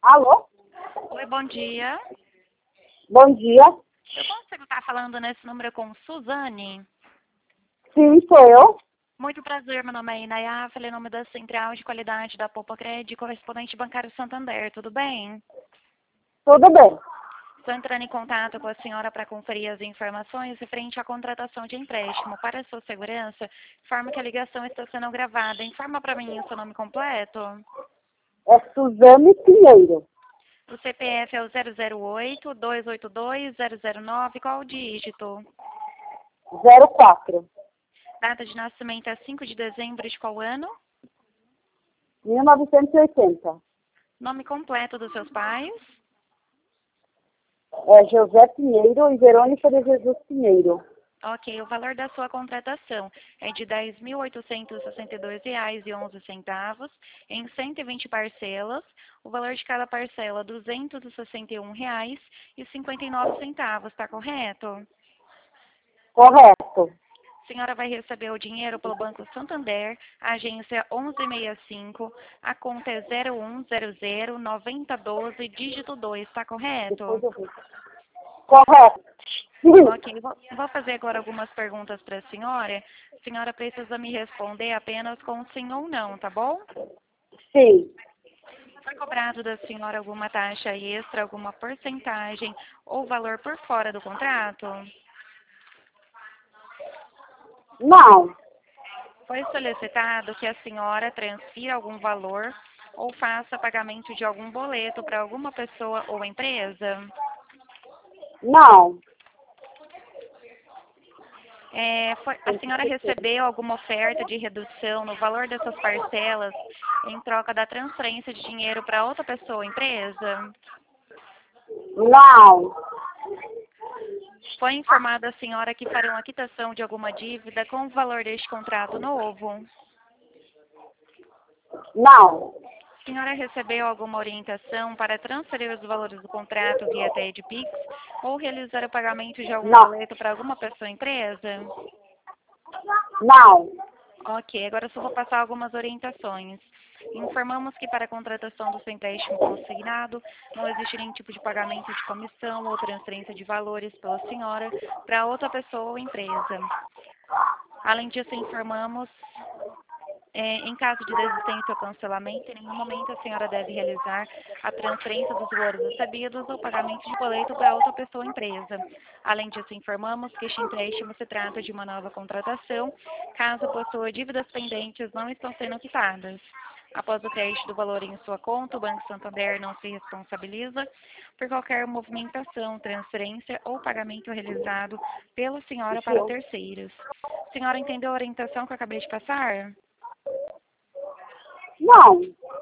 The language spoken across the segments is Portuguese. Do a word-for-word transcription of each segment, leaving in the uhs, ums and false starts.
Alô? Oi, bom dia. Bom dia. Eu consigo estar falando nesse número com Suzane? Sim, sou eu. Muito prazer, meu nome é Inaya, falei em nome da Central de Qualidade da Poupa Crédito, correspondente bancário Santander, tudo bem? Tudo bem. Estou entrando em contato com a senhora para conferir as informações referente à contratação de empréstimo. Para a sua segurança, informa que a ligação está sendo gravada. Informa para mim o seu nome completo. É Suzane Pinheiro. O C P F é o zero zero oito, dois oito dois, zero zero nove, qual o dígito? zero quatro. Data de nascimento é cinco de dezembro de qual ano? mil novecentos e oitenta. Nome completo dos seus pais? É José Pinheiro e Verônica de Jesus Pinheiro. Ok, o valor da sua contratação é de dez mil oitocentos e sessenta e dois reais e onze centavos em cento e vinte parcelas. O valor de cada parcela é duzentos e sessenta e um reais e cinquenta e nove centavos, está correto? Correto. A senhora vai receber o dinheiro pelo Banco Santander, agência onze sessenta e cinco, a conta é zero um zero zero nove zero um dois, dígito dois, está correto? Depois eu vi. Correto. Sim. Ok, vou, vou fazer agora algumas perguntas para a senhora. A senhora precisa me responder apenas com sim ou não, tá bom? Sim. Foi cobrado da senhora alguma taxa extra, alguma porcentagem ou valor por fora do contrato? Não. Foi solicitado que a senhora transfira algum valor ou faça pagamento de algum boleto para alguma pessoa ou empresa? Não. É, foi- a senhora recebeu alguma oferta de redução no valor dessas parcelas em troca da transferência de dinheiro para outra pessoa ou empresa? Não. Foi informada a senhora que farão a quitação de alguma dívida com o valor deste contrato novo? Não. A senhora recebeu alguma orientação para transferir os valores do contrato via T E D Pix ou realizar o pagamento de algum Não. boleto para alguma pessoa ou empresa? Não. Ok, agora eu só vou passar algumas orientações. Informamos que para a contratação do seu empréstimo consignado não existe nenhum tipo de pagamento de comissão ou transferência de valores pela senhora para outra pessoa ou empresa. Além disso, informamos, é, em caso de desistência ou cancelamento, em nenhum momento a senhora deve realizar a transferência dos valores recebidos ou pagamento de boleto para outra pessoa ou empresa. Além disso, informamos que este empréstimo se trata de uma nova contratação, caso possua dívidas pendentes não estão sendo quitadas. Após o crédito do valor em sua conta, o Banco Santander não se responsabiliza por qualquer movimentação, transferência ou pagamento realizado pela senhora para terceiros. A senhora entendeu a orientação que eu acabei de passar? Não.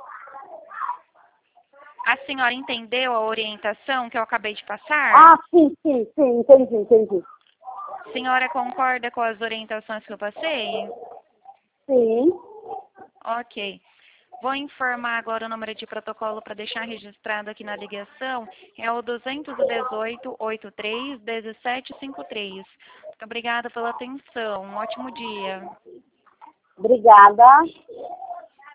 A senhora entendeu a orientação que eu acabei de passar? Ah, sim, sim, sim. Entendi, entendi. A senhora concorda com as orientações que eu passei? Sim. Ok. Vou informar agora o número de protocolo para deixar registrado aqui na ligação. É o dois um oito, oito três, um sete cinco três. Muito obrigada pela atenção. Um ótimo dia. Obrigada.